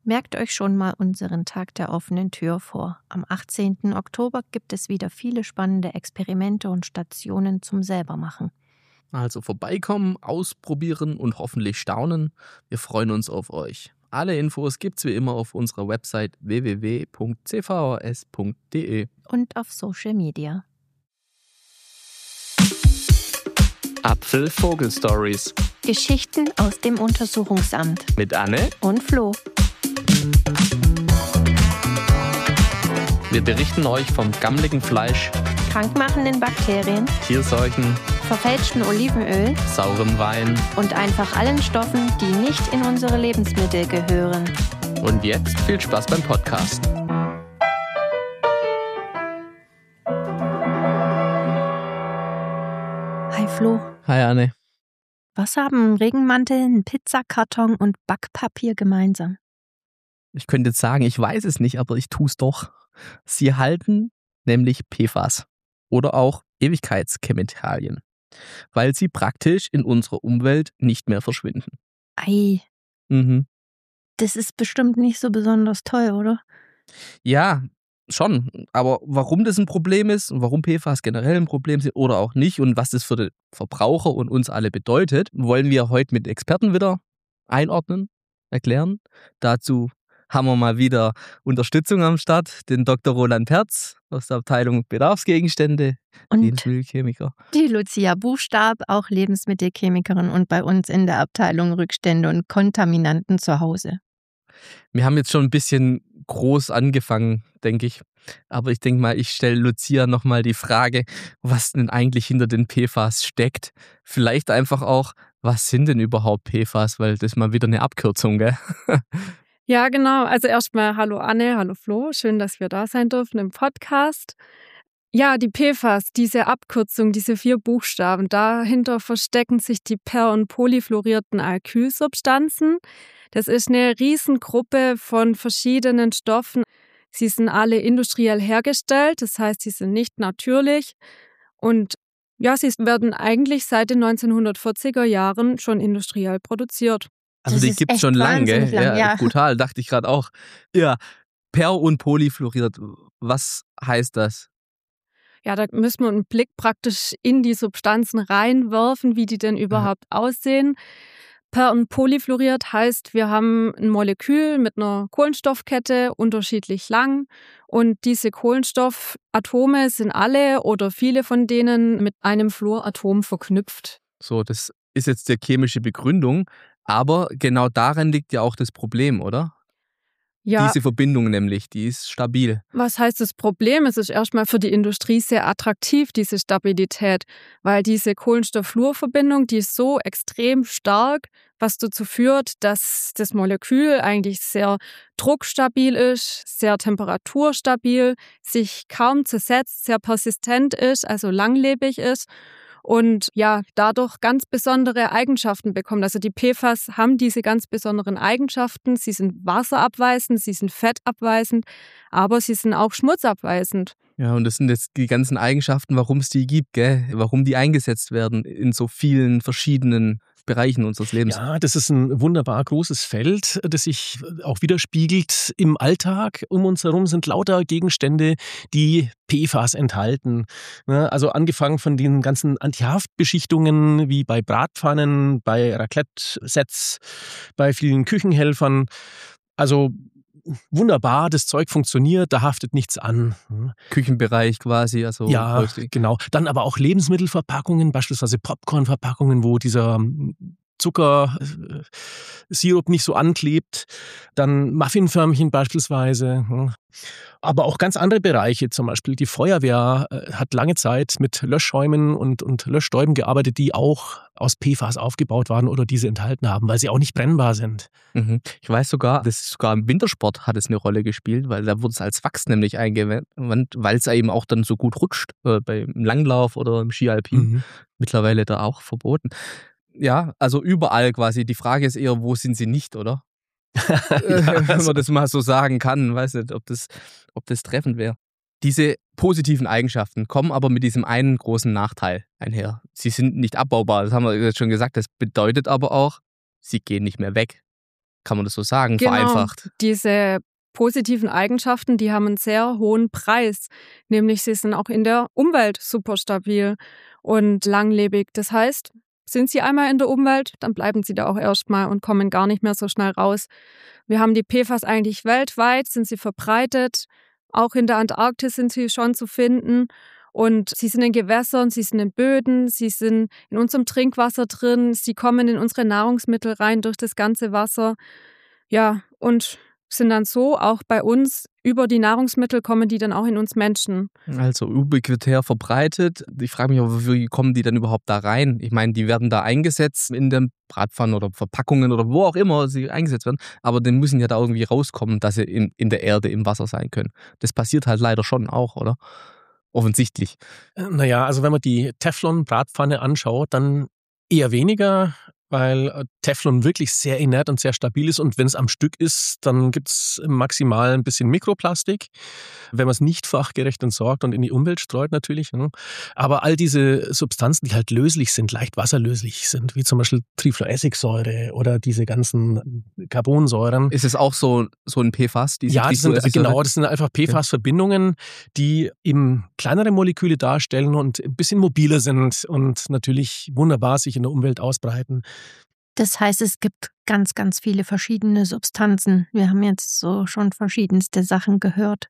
Merkt euch schon mal unseren Tag der offenen Tür vor. Am 18. Oktober gibt es wieder viele spannende Experimente und Stationen zum Selbermachen. Also vorbeikommen, ausprobieren und hoffentlich staunen. Wir freuen uns auf euch. Alle Infos gibt's wie immer auf unserer Website www.cvhs.de Und auf Social Media. Apfel-Vogel-Stories Geschichten aus dem Untersuchungsamt mit Anne und Flo. Wir berichten euch vom gammeligen Fleisch, Krankmachenden Bakterien, Tierseuchen, verfälschten Olivenöl saurem Wein und einfach allen Stoffen, die nicht in unsere Lebensmittel gehören. und jetzt viel Spaß beim Podcast. Hi Flo, Hi Anne. was haben ein Regenmantel, ein Pizzakarton und Backpapier gemeinsam? Ich könnte jetzt sagen, ich weiß es nicht, aber ich tue es doch. Sie halten nämlich PFAS oder auch Ewigkeitschemikalien, weil sie praktisch in unserer Umwelt nicht mehr verschwinden. Ei, Mhm. das ist bestimmt nicht so besonders toll, oder? Ja, schon. Aber warum das ein Problem ist und warum PFAS generell ein Problem sind oder auch nicht und was das für den Verbraucher und uns alle bedeutet, wollen wir heute mit Experten wieder einordnen, erklären. Dazu haben wir mal wieder Unterstützung am Start, den Dr. Roland Perz aus der Abteilung Bedarfsgegenstände, Und Lebensmittelchemiker. die Lucia Buchstab, auch Lebensmittelchemikerin und bei uns in der Abteilung Rückstände und Kontaminanten zu Hause. Wir haben jetzt schon ein bisschen groß angefangen, denke ich. Aber ich denke mal, ich stelle Lucia nochmal die Frage, was denn eigentlich hinter den PFAS steckt. Vielleicht einfach auch, was sind denn überhaupt PFAS? Weil das ist mal wieder eine Abkürzung, gell? Ja, genau. Also erstmal hallo Anne, hallo Flo. Schön, dass wir da sein dürfen im Podcast. Ja, die PFAS, diese Abkürzung, diese 4 Buchstaben, dahinter verstecken sich die per- und polyfluorierten Alkylsubstanzen. Das ist eine Riesengruppe von verschiedenen Stoffen. Sie sind alle industriell hergestellt, das heißt, sie sind nicht natürlich. Und ja, sie werden eigentlich seit den 1940er Jahren schon industriell produziert. Also Das die ist gibt es echt schon lange, gell? wahnsinnig lang, ja. Brutal, dachte ich gerade auch. Ja, per- und polyfluoriert, was heißt das? Ja, da müssen wir einen Blick praktisch in die Substanzen reinwerfen, wie die denn überhaupt aussehen. Per- und polyfluoriert heißt, wir haben ein Molekül mit einer Kohlenstoffkette, unterschiedlich lang. Und diese Kohlenstoffatome sind alle oder viele von denen mit einem Fluoratom verknüpft. So, das ist jetzt die chemische Begründung. Aber genau daran liegt ja auch das Problem, oder? Ja, Diese Verbindung nämlich, die ist stabil. was heißt das Problem? Es ist erstmal für die Industrie sehr attraktiv, diese Stabilität, weil diese Kohlenstoff-Fluor-Verbindung, die ist so extrem stark, was dazu führt, dass das Molekül eigentlich sehr druckstabil ist, sehr temperaturstabil, sich kaum zersetzt, sehr persistent ist, also langlebig ist. Und ja, dadurch ganz besondere Eigenschaften bekommt. Also die PFAS haben diese ganz besonderen Eigenschaften. Sie sind wasserabweisend, sie sind fettabweisend, aber sie sind auch schmutzabweisend. Ja, und das sind jetzt die ganzen Eigenschaften, warum es die gibt, gell? Warum die eingesetzt werden in so vielen verschiedenen Bereichen unseres Lebens. Ja, das ist ein wunderbar großes Feld, das sich auch widerspiegelt im Alltag. Um uns herum sind lauter Gegenstände, die PFAS enthalten. Also angefangen von den ganzen Antihaftbeschichtungen wie bei Bratpfannen, bei Raclette-Sets, bei vielen Küchenhelfern. Also wunderbar, das Zeug funktioniert, da haftet nichts an. Küchenbereich quasi, also Ja, häufig. genau. Dann aber auch Lebensmittelverpackungen, beispielsweise Popcornverpackungen, wo dieser Zuckersirup nicht so anklebt. Dann Muffinförmchen beispielsweise. Aber auch ganz andere Bereiche, zum Beispiel die Feuerwehr hat lange Zeit mit Löschschäumen und Löschstäuben gearbeitet, die auch aus PFAS aufgebaut waren oder diese enthalten haben, weil sie auch nicht brennbar sind. Mhm. Ich weiß sogar, das ist sogar im Wintersport hat es eine Rolle gespielt, weil da wurde es als Wachs nämlich eingewandt, weil es eben auch dann so gut rutscht, beim Langlauf oder im Ski-Alpin. Mittlerweile da auch verboten. Ja, also überall quasi. Die Frage ist eher, wo sind sie nicht, oder? Wenn man das mal so sagen kann. Weiß nicht, ob das treffend wäre. Diese positiven Eigenschaften kommen aber mit diesem einen großen Nachteil einher. Sie sind nicht abbaubar, das haben wir jetzt schon gesagt. Das bedeutet aber auch, sie gehen nicht mehr weg. Kann man das so sagen, Genau. vereinfacht? Diese positiven Eigenschaften, die haben einen sehr hohen Preis. Nämlich sie sind auch in der Umwelt super stabil und langlebig. Das heißt, sind sie einmal in der Umwelt, dann bleiben sie da auch erstmal und kommen gar nicht mehr so schnell raus. Wir haben die PFAS eigentlich weltweit, sind sie verbreitet. Auch in der Antarktis sind sie schon zu finden. Und sie sind in Gewässern, sie sind in Böden, sie sind in unserem Trinkwasser drin, sie kommen in unsere Nahrungsmittel rein durch das ganze Wasser. Ja, und sind dann so auch bei uns, über die Nahrungsmittel kommen die dann auch in uns Menschen. Also ubiquitär verbreitet. Ich frage mich aber, wie kommen die denn überhaupt da rein? Ich meine, die werden da eingesetzt in den Bratpfannen oder Verpackungen oder wo auch immer sie eingesetzt werden. Aber die müssen ja da irgendwie rauskommen, dass sie in der Erde, im Wasser sein können. Das passiert halt leider schon auch, oder? Offensichtlich. Naja, also wenn man die Teflon-Bratpfanne anschaut, dann eher weniger, weil Teflon wirklich sehr inert und sehr stabil ist. Und wenn es am Stück ist, dann gibt es maximal ein bisschen Mikroplastik, wenn man es nicht fachgerecht entsorgt und in die Umwelt streut natürlich. Aber all diese Substanzen, die halt löslich sind, leicht wasserlöslich sind, wie zum Beispiel Trifluessigsäure oder diese ganzen Carbonsäuren. Ist es auch so ein PFAS? Ja, das sind einfach PFAS-Verbindungen, die eben kleinere Moleküle darstellen und ein bisschen mobiler sind und natürlich wunderbar sich in der Umwelt ausbreiten. Das heißt, es gibt ganz, ganz viele verschiedene Substanzen. Wir haben jetzt so schon verschiedenste Sachen gehört,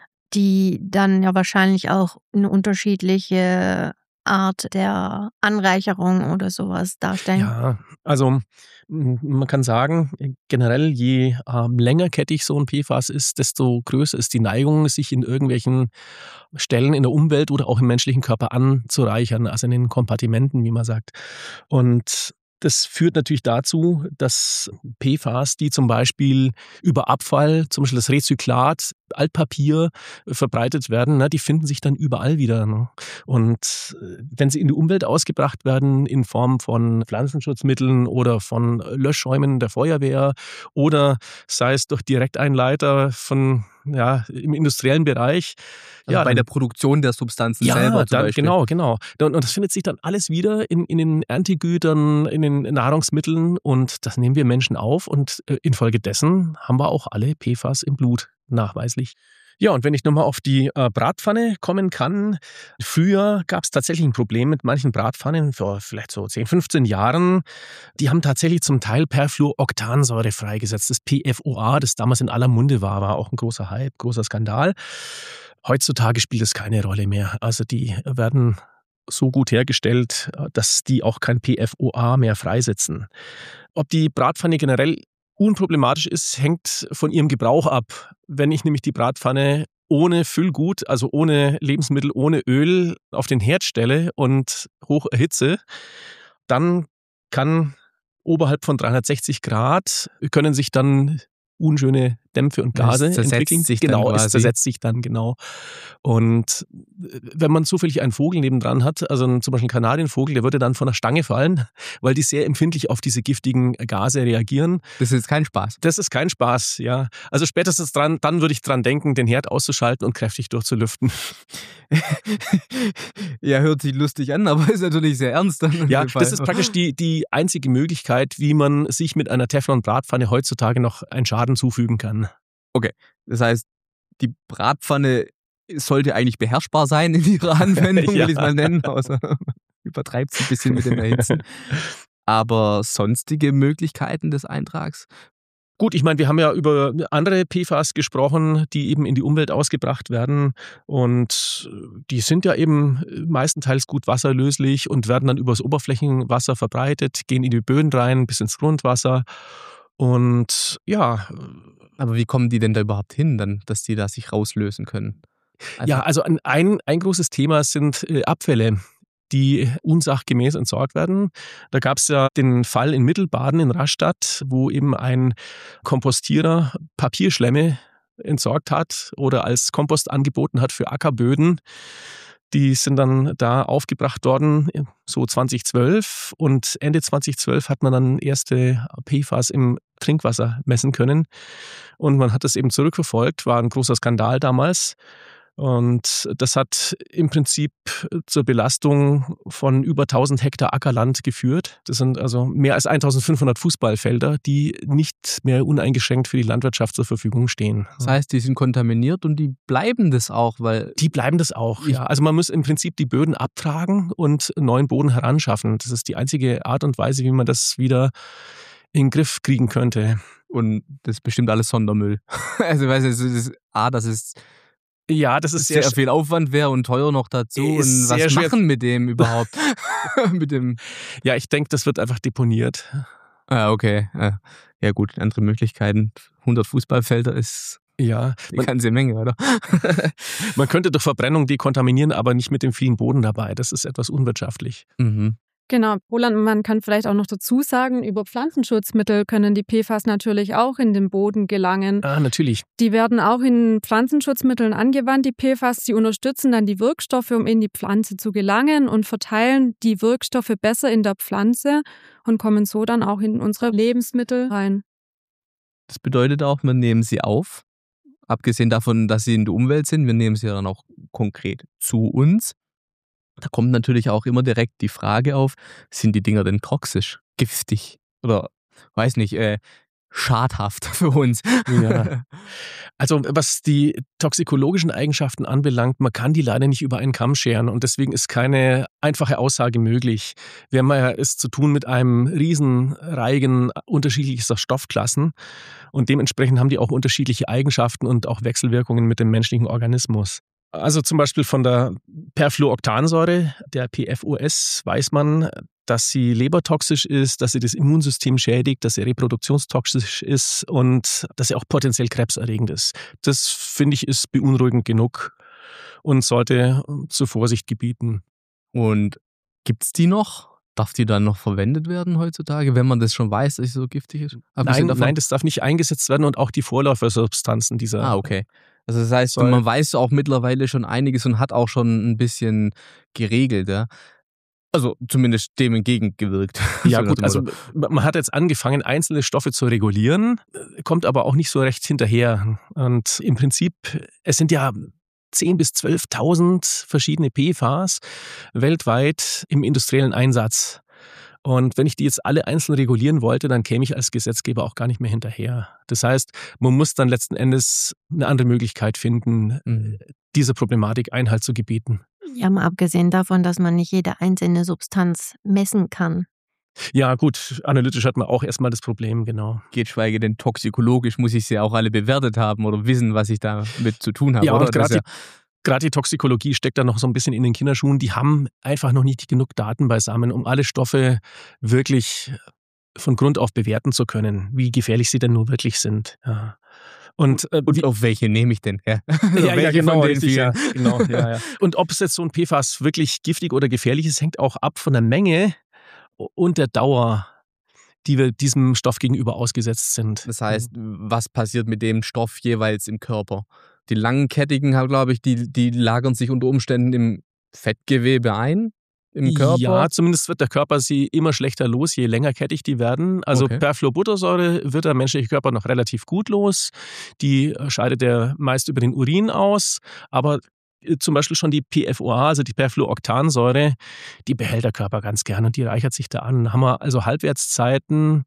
die dann ja wahrscheinlich auch eine unterschiedliche Art der Anreicherung oder sowas darstellen. Ja, also man kann sagen, generell je längerkettig so ein PFAS ist, desto größer ist die Neigung, sich in irgendwelchen Stellen in der Umwelt oder auch im menschlichen Körper anzureichern, also in den Kompartimenten, wie man sagt. Und das führt natürlich dazu, dass PFAS, die zum Beispiel über Abfall, zum Beispiel das Rezyklat, Altpapier verbreitet werden, die finden sich dann überall wieder. Und wenn sie in die Umwelt ausgebracht werden in Form von Pflanzenschutzmitteln oder von Löschräumen der Feuerwehr oder sei es durch Direkteinleiter im industriellen Bereich. Also bei der Produktion der Substanzen selber zum Beispiel. Genau. Und das findet sich dann alles wieder in den Erntegütern, in den Nahrungsmitteln und das nehmen wir Menschen auf und infolgedessen haben wir auch alle PFAS im Blut, nachweislich. Ja, und wenn ich nochmal auf die Bratpfanne kommen kann, früher gab es tatsächlich ein Problem mit manchen Bratpfannen, vor vielleicht so 10, 15 Jahren. Die haben tatsächlich zum Teil Perfluoroktansäure freigesetzt, das PFOA, das damals in aller Munde war auch ein großer Hype, großer Skandal. Heutzutage spielt es keine Rolle mehr. Also die werden so gut hergestellt, dass die auch kein PFOA mehr freisetzen. Ob die Bratpfanne generell unproblematisch ist, hängt von ihrem Gebrauch ab. Wenn ich nämlich die Bratpfanne ohne Füllgut, also ohne Lebensmittel, ohne Öl auf den Herd stelle und hoch erhitze, dann kann oberhalb von 360 Grad können sich dann unschöne Dämpfe und Gase entwickeln. Es zersetzt sich dann, genau. Und wenn man zufällig einen Vogel nebendran hat, also zum Beispiel einen Kanarienvogel, der würde dann von der Stange fallen, weil die sehr empfindlich auf diese giftigen Gase reagieren. Das ist kein Spaß. Das ist kein Spaß, ja. Also spätestens dann würde ich dran denken, den Herd auszuschalten und kräftig durchzulüften. Ja, hört sich lustig an, aber ist natürlich sehr ernst. Ja, das ist praktisch die einzige Möglichkeit, wie man sich mit einer Teflon-Bratpfanne heutzutage noch einen Schaden zufügen kann. Okay, das heißt, die Bratpfanne sollte eigentlich beherrschbar sein in ihrer Anwendung, will ich es mal nennen. Also, übertreibt es ein bisschen mit dem Erhitzen. Aber sonstige Möglichkeiten des Eintrags? Gut, ich meine, wir haben ja über andere PFAS gesprochen, die eben in die Umwelt ausgebracht werden und die sind ja eben meistenteils gut wasserlöslich und werden dann übers Oberflächenwasser verbreitet, gehen in die Böden rein, bis ins Grundwasser und ja. Aber wie kommen die denn da überhaupt hin, dann, dass die da sich rauslösen können? Also ein großes Thema sind Abfälle, die unsachgemäß entsorgt werden. Da gab es ja den Fall in Mittelbaden in Rastatt, wo eben ein Kompostierer Papierschlämme entsorgt hat oder als Kompost angeboten hat für Ackerböden. Die sind dann da aufgebracht worden, so 2012. Und Ende 2012 hat man dann erste PFAS im Trinkwasser messen können. Und man hat das eben zurückverfolgt, war ein großer Skandal damals. Und das hat im Prinzip zur Belastung von über 1000 Hektar Ackerland geführt. Das sind also mehr als 1500 Fußballfelder, die nicht mehr uneingeschränkt für die Landwirtschaft zur Verfügung stehen. Das heißt, die sind kontaminiert und die bleiben das auch, weil... Die bleiben das auch, ja. Also man muss im Prinzip die Böden abtragen und neuen Boden heranschaffen. Das ist die einzige Art und Weise, wie man das wieder in den Griff kriegen könnte. Und das ist bestimmt alles Sondermüll. Also ich weiß nicht, das ist sehr viel Aufwand wäre und teuer noch dazu. Und was machen mit dem überhaupt? Mit dem? Ja, ich denke, das wird einfach deponiert. Ah, okay. Ja gut, andere Möglichkeiten. 100 Fußballfelder ist eine ganze Menge, oder? Man könnte durch Verbrennung dekontaminieren, aber nicht mit dem vielen Boden dabei. Das ist etwas unwirtschaftlich. Mhm. Genau, Roland, man kann vielleicht auch noch dazu sagen, über Pflanzenschutzmittel können die PFAS natürlich auch in den Boden gelangen. Ah, natürlich. Die werden auch in Pflanzenschutzmitteln angewandt, die PFAS. Sie unterstützen dann die Wirkstoffe, um in die Pflanze zu gelangen und verteilen die Wirkstoffe besser in der Pflanze und kommen so dann auch in unsere Lebensmittel rein. Das bedeutet auch, wir nehmen sie auf. Abgesehen davon, dass sie in der Umwelt sind, wir nehmen sie dann auch konkret zu uns. Da kommt natürlich auch immer direkt die Frage auf, sind die Dinger denn toxisch, giftig oder, weiß nicht, schadhaft für uns? Ja. Also was die toxikologischen Eigenschaften anbelangt, man kann die leider nicht über einen Kamm scheren und deswegen ist keine einfache Aussage möglich. Wir haben ja es zu tun mit einem Riesenreigen unterschiedlichster Stoffklassen und dementsprechend haben die auch unterschiedliche Eigenschaften und auch Wechselwirkungen mit dem menschlichen Organismus. Also zum Beispiel von der Perfluoroktansäure, der PFOS, weiß man, dass sie lebertoxisch ist, dass sie das Immunsystem schädigt, dass sie reproduktionstoxisch ist und dass sie auch potenziell krebserregend ist. Das, finde ich, ist beunruhigend genug und sollte zur Vorsicht gebieten. Und gibt's die noch? Darf die dann noch verwendet werden heutzutage, wenn man das schon weiß, dass sie so giftig ist? Nein, das darf nicht eingesetzt werden und auch die Vorläufersubstanzen dieser... Ah, okay. Also das heißt, man weiß auch mittlerweile schon einiges und hat auch schon ein bisschen geregelt, ja? Also zumindest dem entgegengewirkt. Ja gut, also man hat jetzt angefangen, einzelne Stoffe zu regulieren, kommt aber auch nicht so recht hinterher. Und im Prinzip, es sind ja 10.000 bis 12.000 verschiedene PFAS weltweit im industriellen Einsatz. Und wenn ich die jetzt alle einzeln regulieren wollte, dann käme ich als Gesetzgeber auch gar nicht mehr hinterher. Das heißt, man muss dann letzten Endes eine andere Möglichkeit finden, dieser Problematik Einhalt zu gebieten. Ja, mal abgesehen davon, dass man nicht jede einzelne Substanz messen kann. Ja gut, analytisch hat man auch erstmal das Problem, genau. Geschweige denn toxikologisch muss ich sie auch alle bewertet haben oder wissen, was ich damit zu tun habe. Ja, oder? und gerade die Toxikologie steckt da noch so ein bisschen in den Kinderschuhen. Die haben einfach noch nicht genug Daten beisammen, um alle Stoffe wirklich von Grund auf bewerten zu können, wie gefährlich sie denn nur wirklich sind. Ja. Und auf welche nehme ich denn? Ja, ja genau. Genau, ja. Und ob es jetzt so ein PFAS wirklich giftig oder gefährlich ist, hängt auch ab von der Menge und der Dauer, die wir diesem Stoff gegenüber ausgesetzt sind. Das heißt, was passiert mit dem Stoff jeweils im Körper? Die langkettigen, glaube ich, die lagern sich unter Umständen im Fettgewebe ein, im Körper. Ja, zumindest wird der Körper sie immer schlechter los, je längerkettig die werden. Also Okay. Perfluorbuttersäure wird der menschliche Körper noch relativ gut los. Die scheidet er meist über den Urin aus, aber zum Beispiel schon die PFOA, also die Perfluoroktansäure, die behält der Körper ganz gern und die reichert sich da an. Da haben wir also Halbwertszeiten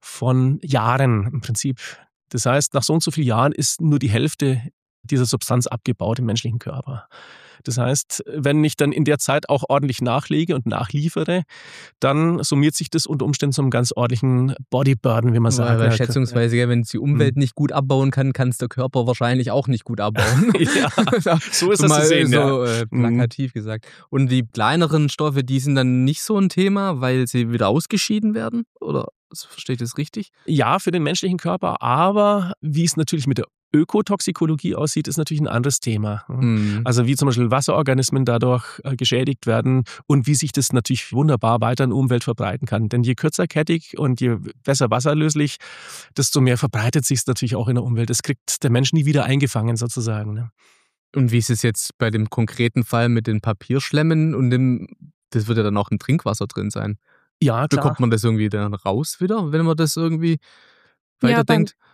von Jahren im Prinzip. Das heißt, nach so und so vielen Jahren ist nur die Hälfte dieser Substanz abgebaut im menschlichen Körper. Das heißt, wenn ich dann in der Zeit auch ordentlich nachlege und nachliefere, dann summiert sich das unter Umständen zum ganz ordentlichen Bodyburden, wie man sagt. Weil schätzungsweise, wenn es die Umwelt nicht gut abbauen kann, kann es der Körper wahrscheinlich auch nicht gut abbauen. Ja, so ist das mal zu sehen. so plakativ gesagt. Und die kleineren Stoffe, die sind dann nicht so ein Thema, weil sie wieder ausgeschieden werden? Oder verstehe ich das richtig? Ja, für den menschlichen Körper, aber wie es natürlich mit der Ökotoxikologie aussieht, ist natürlich ein anderes Thema. Also wie zum Beispiel Wasserorganismen dadurch geschädigt werden und wie sich das natürlich wunderbar weiter in der Umwelt verbreiten kann. Denn je kürzerkettig und je besser wasserlöslich, desto mehr verbreitet sich es natürlich auch in der Umwelt. Das kriegt der Mensch nie wieder eingefangen sozusagen. Ne? Und wie ist es jetzt bei dem konkreten Fall mit den Papierschlemmen und das wird ja dann auch im Trinkwasser drin sein? Ja, klar. Bekommt man das irgendwie dann raus wieder, wenn man das irgendwie weiterdenkt?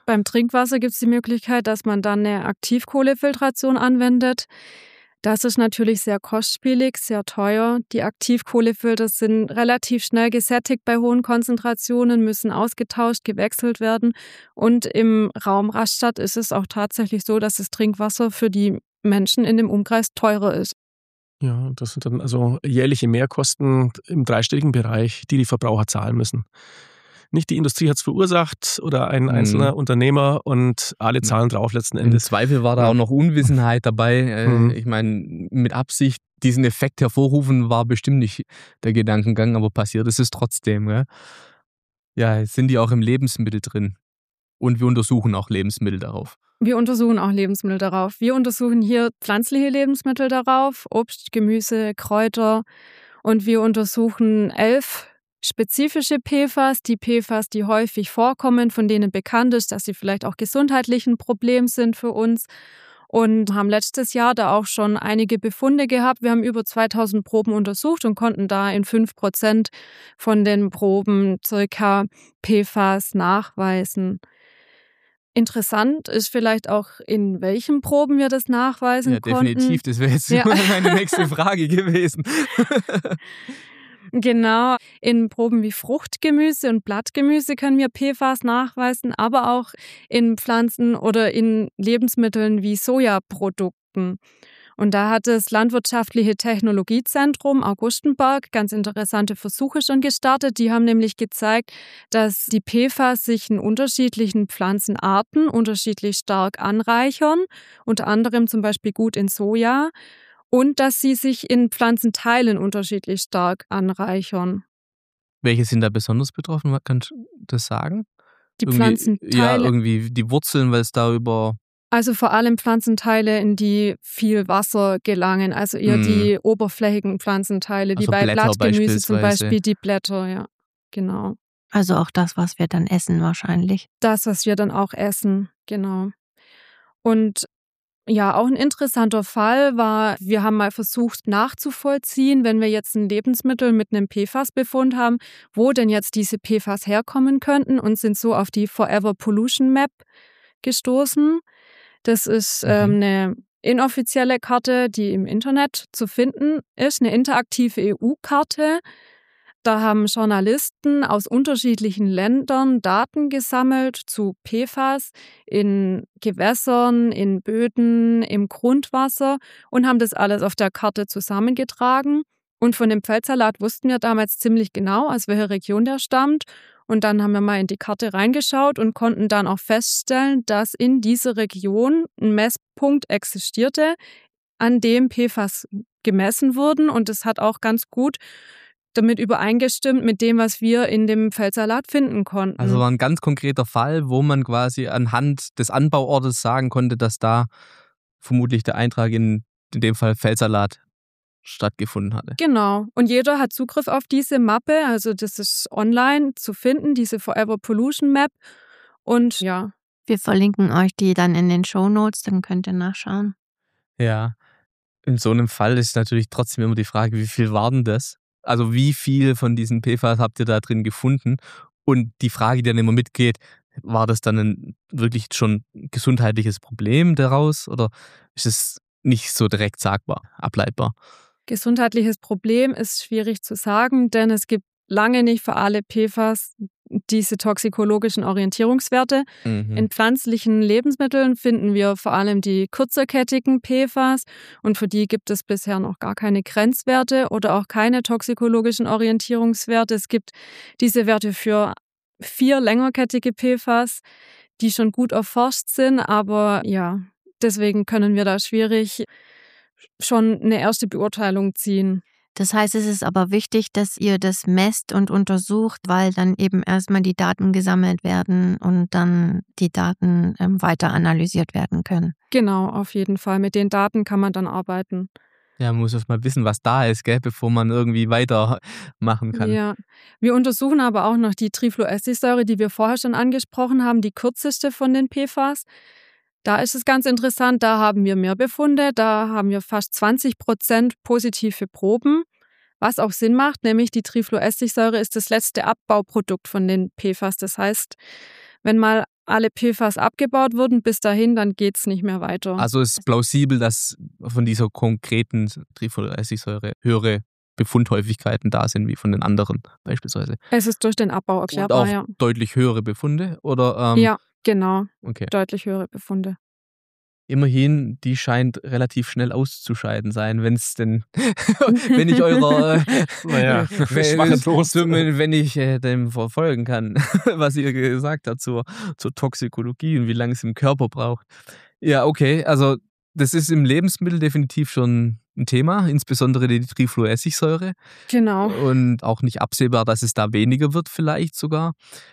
Beim Trinkwasser gibt es die Möglichkeit, dass man dann eine Aktivkohlefiltration anwendet. Das ist natürlich sehr kostspielig, sehr teuer. Die Aktivkohlefilter sind relativ schnell gesättigt bei hohen Konzentrationen, müssen ausgetauscht, gewechselt werden. Und im Raum Rastatt ist es auch tatsächlich so, dass das Trinkwasser für die Menschen in dem Umkreis teurer ist. Ja, das sind dann also jährliche Mehrkosten im dreistelligen Bereich, die die Verbraucher zahlen müssen. Nicht die Industrie hat es verursacht oder ein einzelner Unternehmer und alle zahlen drauf letzten Im Endes. Zweifel war da auch noch Unwissenheit dabei. Ich meine, mit Absicht diesen Effekt hervorrufen war bestimmt nicht der Gedankengang, aber passiert ist es trotzdem. Gell? Ja, jetzt sind die auch im Lebensmittel drin. Und wir untersuchen auch Lebensmittel darauf. Wir untersuchen auch Lebensmittel darauf. Wir untersuchen hier pflanzliche Lebensmittel darauf, Obst, Gemüse, Kräuter. Und wir untersuchen 11 spezifische PFAS, die PFAS, die häufig vorkommen, von denen bekannt ist, dass sie vielleicht auch gesundheitlich ein Problem sind für uns. Und haben letztes Jahr da auch schon einige Befunde gehabt. Wir haben über 2000 Proben untersucht und konnten da in 5% von den Proben circa PFAS nachweisen. Interessant ist vielleicht auch, in welchen Proben wir das nachweisen konnten. Ja, definitiv. Das wäre jetzt meine nächste Frage gewesen. Genau, in Proben wie Fruchtgemüse und Blattgemüse können wir PFAS nachweisen, aber auch in Pflanzen oder in Lebensmitteln wie Sojaprodukten. Und da hat das Landwirtschaftliche Technologiezentrum Augustenberg ganz interessante Versuche schon gestartet. Die haben nämlich gezeigt, dass die PFAS sich in unterschiedlichen Pflanzenarten unterschiedlich stark anreichern, unter anderem zum Beispiel gut in Soja, und dass sie sich in Pflanzenteilen unterschiedlich stark anreichern. Welche sind da besonders betroffen? Kannst du das sagen? Die Pflanzenteile? Ja, irgendwie die Wurzeln, weil es da über... Also vor allem Pflanzenteile, in die viel Wasser gelangen, also eher die oberflächigen Pflanzenteile, wie bei Blätter Blattgemüse zum Beispiel die Blätter, ja, genau. Also auch das, was wir dann essen wahrscheinlich. Das, was wir dann auch essen, genau. Und ja, auch ein interessanter Fall war, wir haben mal versucht nachzuvollziehen, wenn wir jetzt ein Lebensmittel mit einem PFAS-Befund haben, wo denn jetzt diese PFAS herkommen könnten, und sind so auf die Forever Pollution Map gestoßen. Das ist eine inoffizielle Karte, die im Internet zu finden ist, eine interaktive EU-Karte. Da haben Journalisten aus unterschiedlichen Ländern Daten gesammelt zu PFAS in Gewässern, in Böden, im Grundwasser und haben das alles auf der Karte zusammengetragen. Und von dem Feldsalat wussten wir damals ziemlich genau, aus welcher Region der stammt. Und dann haben wir mal in die Karte reingeschaut und konnten dann auch feststellen, dass in dieser Region ein Messpunkt existierte, an dem PFAS gemessen wurden. Und das hat auch ganz gut damit übereingestimmt mit dem, was wir in dem Feldsalat finden konnten. Also war ein ganz konkreter Fall, wo man quasi anhand des Anbauortes sagen konnte, dass da vermutlich der Eintrag in dem Fall Feldsalat stattgefunden hatte. Genau. Und jeder hat Zugriff auf diese Mappe. Also das ist online zu finden, diese Forever Pollution Map. Und ja. Wir verlinken euch die dann in den Shownotes, dann könnt ihr nachschauen. Ja. In so einem Fall ist natürlich trotzdem immer die Frage, wie viel war denn das? Also wie viel von diesen PFAS habt ihr da drin gefunden? Und die Frage, die dann immer mitgeht, war das dann ein wirklich schon gesundheitliches Problem daraus? Oder ist es nicht so direkt sagbar, ableitbar? Gesundheitliches Problem ist schwierig zu sagen, denn es gibt lange nicht für alle PFAS diese toxikologischen Orientierungswerte. In pflanzlichen Lebensmitteln finden wir vor allem die kurzerkettigen PFAS und für die gibt es bisher noch gar keine Grenzwerte oder auch keine toxikologischen Orientierungswerte. Es gibt diese Werte für 4 längerkettige PFAS, die schon gut erforscht sind, aber ja, deswegen können wir da schwierig schon eine erste Beurteilung ziehen. Das heißt, es ist aber wichtig, dass ihr das messt und untersucht, weil dann eben erstmal die Daten gesammelt werden und dann die Daten weiter analysiert werden können. Genau, auf jeden Fall. Mit den Daten kann man dann arbeiten. Ja, man muss erst mal wissen, was da ist, gell, bevor man irgendwie weitermachen kann. Ja, wir untersuchen aber auch noch die Trifluessigsäure, die wir vorher schon angesprochen haben, die kürzeste von den PFAS. Da ist es ganz interessant, da haben wir mehr Befunde, da haben wir fast 20% positive Proben, was auch Sinn macht, nämlich die Trifluessigsäure ist das letzte Abbauprodukt von den PFAS. Das heißt, wenn mal alle PFAS abgebaut wurden, bis dahin, dann geht es nicht mehr weiter. Also ist plausibel, dass von dieser konkreten Trifluoressigsäure höhere Befundhäufigkeiten da sind, wie von den anderen beispielsweise. Es ist durch den Abbau erklärbar, und auch deutlich höhere Befunde? Oder, ja, genau. Okay. Deutlich höhere Befunde. Immerhin, die scheint relativ schnell auszuscheiden sein, wenn es denn, wenn ich eurer, wenn ich dem verfolgen kann, was ihr gesagt habt zur Toxikologie und wie lange es im Körper braucht. Ja, okay, also das ist im Lebensmittel definitiv schon ein Thema, insbesondere die Trifluoressigsäure. Genau. Und auch nicht absehbar, dass es da weniger wird vielleicht sogar.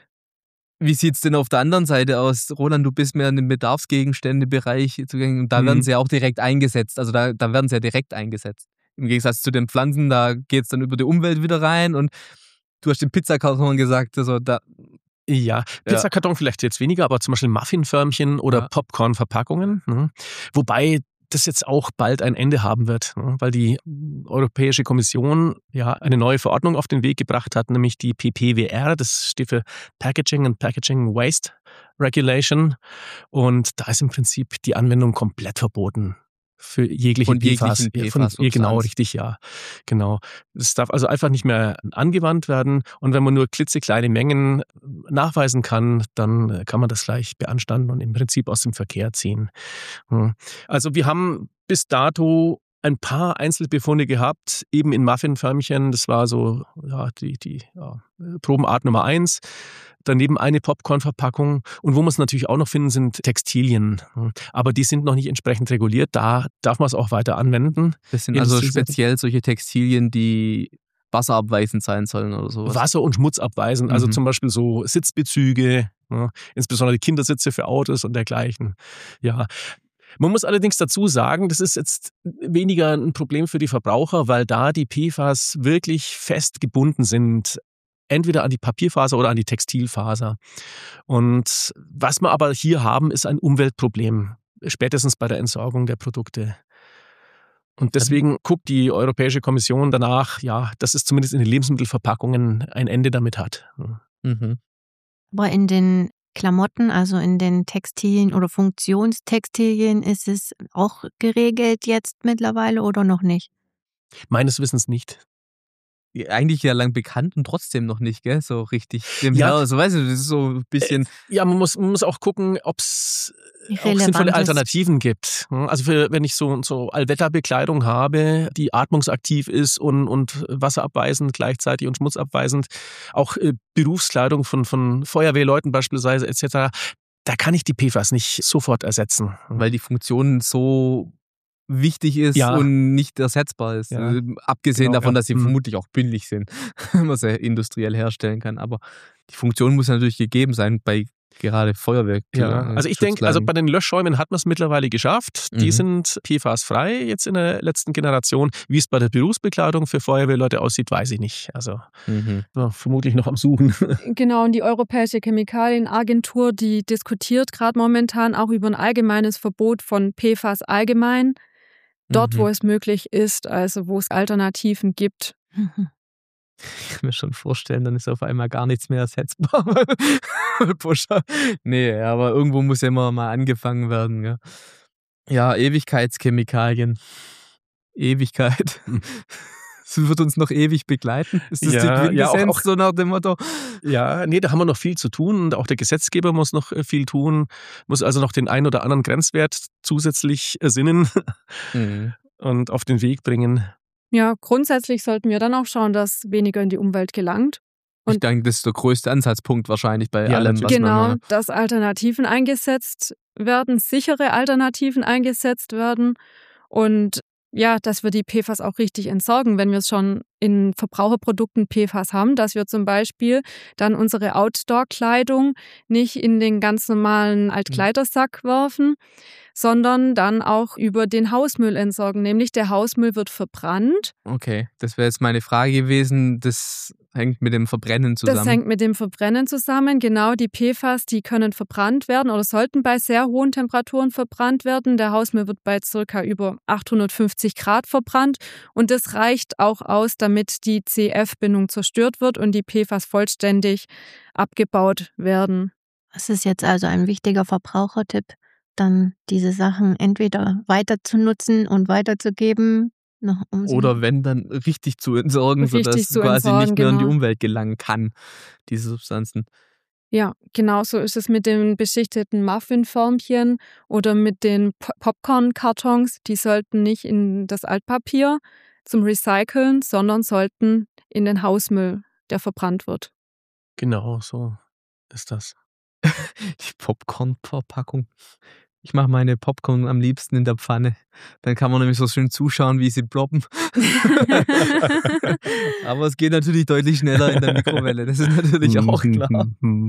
Wie sieht es denn auf der anderen Seite aus? Roland, du bist mehr in den Bedarfsgegenstände-Bereich zugänglich und da werden sie ja auch direkt eingesetzt. Also da werden sie ja direkt eingesetzt. Im Gegensatz zu den Pflanzen, da geht es dann über die Umwelt wieder rein und du hast den Pizzakarton gesagt, also da... Ja, Pizzakarton vielleicht jetzt weniger, aber zum Beispiel Muffinförmchen oder Popcorn-Verpackungen. Wobei das jetzt auch bald ein Ende haben wird, weil die Europäische Kommission ja eine neue Verordnung auf den Weg gebracht hat, nämlich die PPWR, das steht für Packaging and Packaging Waste Regulation. Und da ist im Prinzip die Anwendung komplett verboten. Für jegliche PFAS. Genau, richtig, ja. Genau. Es darf also einfach nicht mehr angewandt werden. Und wenn man nur klitzekleine Mengen nachweisen kann, dann kann man das gleich beanstanden und im Prinzip aus dem Verkehr ziehen. Also wir haben bis dato ein paar Einzelbefunde gehabt, eben in Muffinförmchen. Das war so die Probenart Nummer 1. Daneben eine Popcorn-Verpackung. Und wo wir es natürlich auch noch finden, sind Textilien. Aber die sind noch nicht entsprechend reguliert. Da darf man es auch weiter anwenden. Das sind also speziell solche Textilien, die wasserabweisend sein sollen oder sowas? Wasser- und schmutzabweisend. Also zum Beispiel so Sitzbezüge, insbesondere Kindersitze für Autos und dergleichen. Ja. Man muss allerdings dazu sagen, das ist jetzt weniger ein Problem für die Verbraucher, weil da die PFAS wirklich fest gebunden sind. Entweder an die Papierfaser oder an die Textilfaser. Und was wir aber hier haben, ist ein Umweltproblem, spätestens bei der Entsorgung der Produkte. Und deswegen guckt die Europäische Kommission danach, dass es zumindest in den Lebensmittelverpackungen ein Ende damit hat. Mhm. Aber in den Klamotten, also in den Textilien oder Funktionstextilien, ist es auch geregelt jetzt mittlerweile oder noch nicht? Meines Wissens nicht. Eigentlich ja lang bekannt und trotzdem noch nicht, gell? So richtig. Also weißt du, das ist so ein bisschen... Ja, man muss auch gucken, ob es auch sinnvolle Alternativen gibt. Also wenn ich so Allwetterbekleidung habe, die atmungsaktiv ist und wasserabweisend gleichzeitig und schmutzabweisend, auch Berufskleidung von Feuerwehrleuten beispielsweise etc., da kann ich die PFAS nicht sofort ersetzen. Weil die Funktion so wichtig ist und nicht ersetzbar ist. Ja. Abgesehen davon, dass sie vermutlich auch billig sind, wenn man sie industriell herstellen kann. Aber die Funktion muss natürlich gegeben sein bei gerade Feuerwehr. Also ich denke, also bei den Löschschäumen hat man es mittlerweile geschafft. Die sind PFAS-frei jetzt in der letzten Generation. Wie es bei der Berufsbekleidung für Feuerwehrleute aussieht, weiß ich nicht. Also vermutlich noch am Suchen. Genau, und die Europäische Chemikalienagentur, die diskutiert gerade momentan auch über ein allgemeines Verbot von PFAS allgemein. Dort, wo es möglich ist, also wo es Alternativen gibt. Ich kann mir schon vorstellen, dann ist auf einmal gar nichts mehr ersetzbar. Nee, aber irgendwo muss ja immer mal angefangen werden. Ja, ja, Ewigkeitschemikalien. Ewigkeit. Es wird uns noch ewig begleiten. Ist das die Quintessenz so nach dem Motto? Ja, nee, da haben wir noch viel zu tun und auch der Gesetzgeber muss noch viel tun, muss also noch den einen oder anderen Grenzwert zusätzlich ersinnen und auf den Weg bringen. Ja, grundsätzlich sollten wir dann auch schauen, dass weniger in die Umwelt gelangt. Und ich denke, das ist der größte Ansatzpunkt wahrscheinlich bei allem, was man dass Alternativen eingesetzt werden, sichere Alternativen eingesetzt werden und dass wir die PFAS auch richtig entsorgen, wenn wir es schon in Verbraucherprodukten PFAS haben, dass wir zum Beispiel dann unsere Outdoor-Kleidung nicht in den ganz normalen Altkleidersack werfen, sondern dann auch über den Hausmüll entsorgen. Nämlich der Hausmüll wird verbrannt. Okay, das wäre jetzt meine Frage gewesen. Das hängt mit dem Verbrennen zusammen. Das hängt mit dem Verbrennen zusammen. Genau, die PFAS, die können verbrannt werden oder sollten bei sehr hohen Temperaturen verbrannt werden. Der Hausmüll wird bei ca. über 850 Grad verbrannt. Und das reicht auch aus, damit die CF-Bindung zerstört wird und die PFAS vollständig abgebaut werden. Es ist jetzt also ein wichtiger Verbrauchertipp, dann diese Sachen entweder weiter zu nutzen und weiterzugeben, noch um sie Oder wenn dann richtig zu entsorgen, Richtig sodass zu quasi entsorgen, nicht mehr in die genau. Umwelt gelangen kann, diese Substanzen. Ja, genauso ist es mit den beschichteten Muffinförmchen oder mit den Popcorn-Kartons. Die sollten nicht in das Altpapier zum Recyceln, sondern sollten in den Hausmüll, der verbrannt wird. Genau, so ist das. Die Popcorn-Verpackung. Ich mache meine Popcorn am liebsten in der Pfanne. Dann kann man nämlich so schön zuschauen, wie sie ploppen. Aber es geht natürlich deutlich schneller in der Mikrowelle. Das ist natürlich auch klar.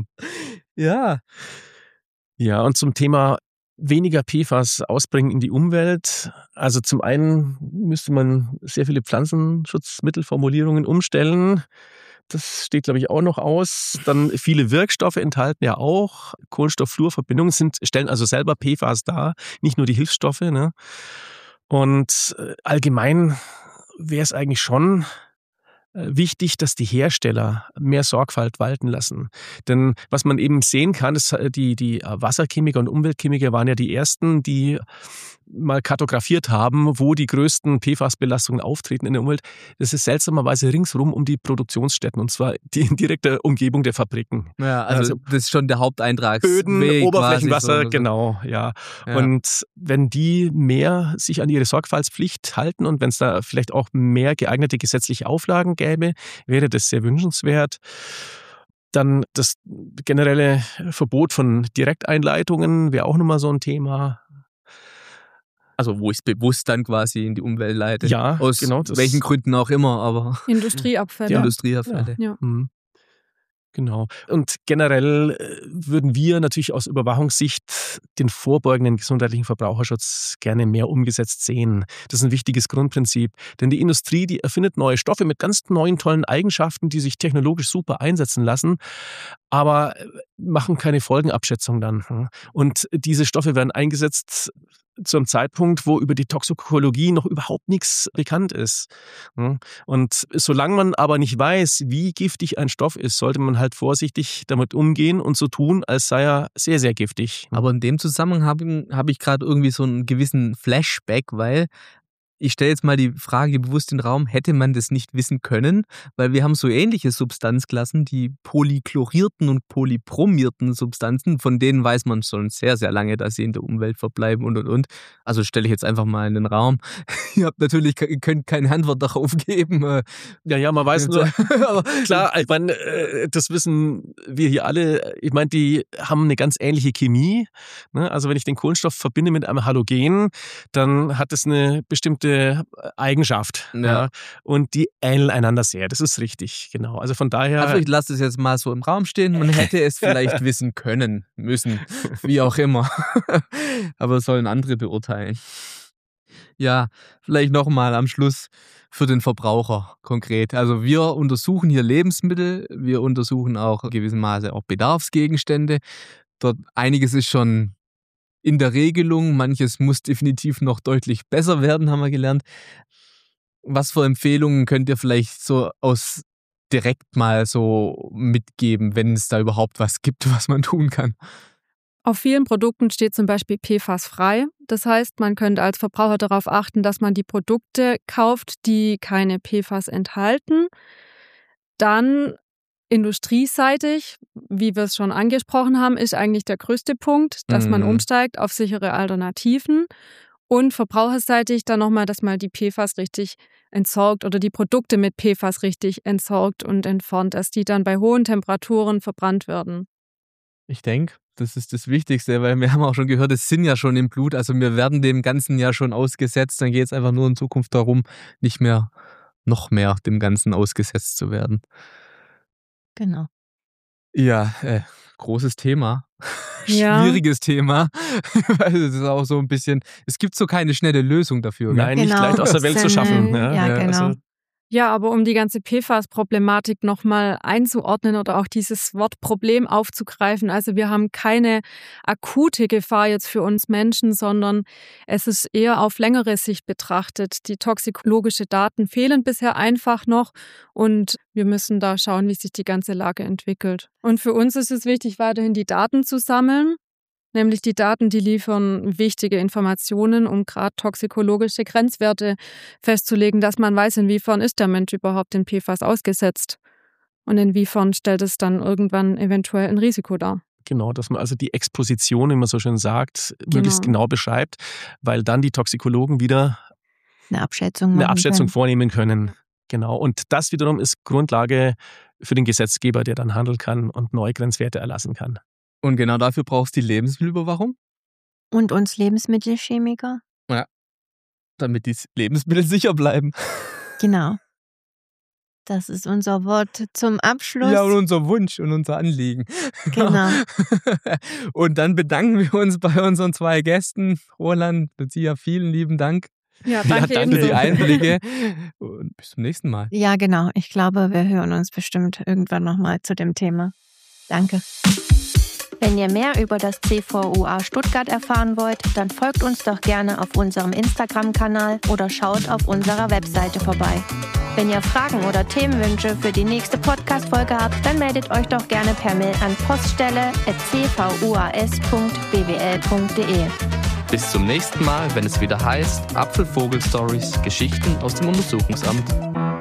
Ja. Ja, und zum Thema weniger PFAS ausbringen in die Umwelt. Also zum einen müsste man sehr viele Pflanzenschutzmittelformulierungen umstellen. Das steht, glaube ich, auch noch aus. Dann viele Wirkstoffe enthalten ja auch. Kohlenstoff-Fluor-Verbindungen stellen also selber PFAS dar, nicht nur die Hilfsstoffe. Ne? Und allgemein wäre es eigentlich schon wichtig, dass die Hersteller mehr Sorgfalt walten lassen. Denn was man eben sehen kann, ist, die Wasserchemiker und Umweltchemiker waren ja die ersten, die mal kartografiert haben, wo die größten PFAS-Belastungen auftreten in der Umwelt. Das ist seltsamerweise ringsrum um die Produktionsstätten, und zwar in direkter Umgebung der Fabriken. Ja, also das ist schon der Haupteintragsweg. Böden, Oberflächenwasser, so. Genau, ja. Und wenn die mehr sich an ihre Sorgfaltspflicht halten und wenn es da vielleicht auch mehr geeignete gesetzliche Auflagen gäbe, wäre das sehr wünschenswert. Dann das generelle Verbot von Direkteinleitungen wäre auch nochmal so ein Thema. Also wo ich es bewusst dann quasi in die Umwelt leite. Ja, aus genau. welchen Gründen auch immer, aber Industrieabfälle. Industrieabfälle. Ja. Genau. Und generell würden wir natürlich aus Überwachungssicht den vorbeugenden gesundheitlichen Verbraucherschutz gerne mehr umgesetzt sehen. Das ist ein wichtiges Grundprinzip. Denn die Industrie, die erfindet neue Stoffe mit ganz neuen, tollen Eigenschaften, die sich technologisch super einsetzen lassen, aber machen keine Folgenabschätzung dann. Und diese Stoffe werden eingesetzt zu einem Zeitpunkt, wo über die Toxikologie noch überhaupt nichts bekannt ist. Und solange man aber nicht weiß, wie giftig ein Stoff ist, sollte man halt vorsichtig damit umgehen und so tun, als sei er sehr, sehr giftig. Aber in dem Zusammenhang habe ich gerade irgendwie so einen gewissen Flashback, weil ich stelle jetzt mal die Frage bewusst in den Raum, hätte man das nicht wissen können? Weil wir haben so ähnliche Substanzklassen, die polychlorierten und polybromierten Substanzen, von denen weiß man schon sehr, sehr lange, dass sie in der Umwelt verbleiben und. Also stelle ich jetzt einfach mal in den Raum. Ihr habt natürlich, könnt keine Antwort darauf geben. Ja, man weiß nur, klar, ich meine, das wissen wir hier alle. Ich meine, die haben eine ganz ähnliche Chemie. Ne? Also wenn ich den Kohlenstoff verbinde mit einem Halogen, dann hat es eine bestimmte Eigenschaft. Ja. Und die ähneln einander sehr. Das ist richtig, genau. Also von daher. Also ich lasse es jetzt mal so im Raum stehen. Man hätte es vielleicht wissen können, müssen, wie auch immer. Aber es sollen andere beurteilen. Ja, vielleicht nochmal am Schluss für den Verbraucher konkret. Also wir untersuchen hier Lebensmittel, wir untersuchen auch gewissermaßen auch Bedarfsgegenstände. Dort einiges ist schon in der Regelung, manches muss definitiv noch deutlich besser werden, haben wir gelernt. Was für Empfehlungen könnt ihr vielleicht so aus direkt mal so mitgeben, wenn es da überhaupt was gibt, was man tun kann? Auf vielen Produkten steht zum Beispiel PFAS-frei. Das heißt, man könnte als Verbraucher darauf achten, dass man die Produkte kauft, die keine PFAS enthalten. Dann industrieseitig, wie wir es schon angesprochen haben, ist eigentlich der größte Punkt, dass man umsteigt auf sichere Alternativen. Und verbraucherseitig dann nochmal, dass man die PFAS richtig entsorgt oder die Produkte mit PFAS richtig entsorgt und entfernt, dass die dann bei hohen Temperaturen verbrannt werden. Ich denke, das ist das Wichtigste, weil wir haben auch schon gehört, es sind ja schon im Blut, also wir werden dem Ganzen ja schon ausgesetzt, dann geht es einfach nur in Zukunft darum, nicht mehr noch mehr dem Ganzen ausgesetzt zu werden. Genau. Ja, großes Thema. Ja. Schwieriges Thema, weil es ist auch so ein bisschen, es gibt so keine schnelle Lösung dafür. Nein, Genau. nicht leicht aus der Welt zu schaffen. Ja, genau. Also, Ja, aber um die ganze PFAS-Problematik nochmal einzuordnen oder auch dieses Wort Problem aufzugreifen, also wir haben keine akute Gefahr jetzt für uns Menschen, sondern es ist eher auf längere Sicht betrachtet. Die toxikologischen Daten fehlen bisher einfach noch und wir müssen da schauen, wie sich die ganze Lage entwickelt. Und für uns ist es wichtig, weiterhin die Daten zu sammeln. Nämlich die Daten, die liefern wichtige Informationen, um gerade toxikologische Grenzwerte festzulegen, dass man weiß, inwiefern ist der Mensch überhaupt den PFAS ausgesetzt und inwiefern stellt es dann irgendwann eventuell ein Risiko dar. Genau, dass man also die Exposition, wie man so schön sagt, möglichst genau beschreibt, weil dann die Toxikologen wieder eine Abschätzung vornehmen können. Genau, und das wiederum ist Grundlage für den Gesetzgeber, der dann handeln kann und neue Grenzwerte erlassen kann. Und genau dafür brauchst du die Lebensmittelüberwachung. Und uns Lebensmittelchemiker. Ja, damit die Lebensmittel sicher bleiben. Genau. Das ist unser Wort zum Abschluss. Ja, und unser Wunsch und unser Anliegen. Genau. Und dann bedanken wir uns bei unseren 2 Gästen. Roland, Lucia, vielen lieben Dank. Ja, danke für die Einblicke. Und bis zum nächsten Mal. Ja, genau. Ich glaube, wir hören uns bestimmt irgendwann nochmal zu dem Thema. Danke. Wenn ihr mehr über das CVUA Stuttgart erfahren wollt, dann folgt uns doch gerne auf unserem Instagram-Kanal oder schaut auf unserer Webseite vorbei. Wenn ihr Fragen oder Themenwünsche für die nächste Podcast-Folge habt, dann meldet euch doch gerne per Mail an poststelle@cvuas.bwl.de. Bis zum nächsten Mal, wenn es wieder heißt Apfelvogel-Stories, Geschichten aus dem Untersuchungsamt.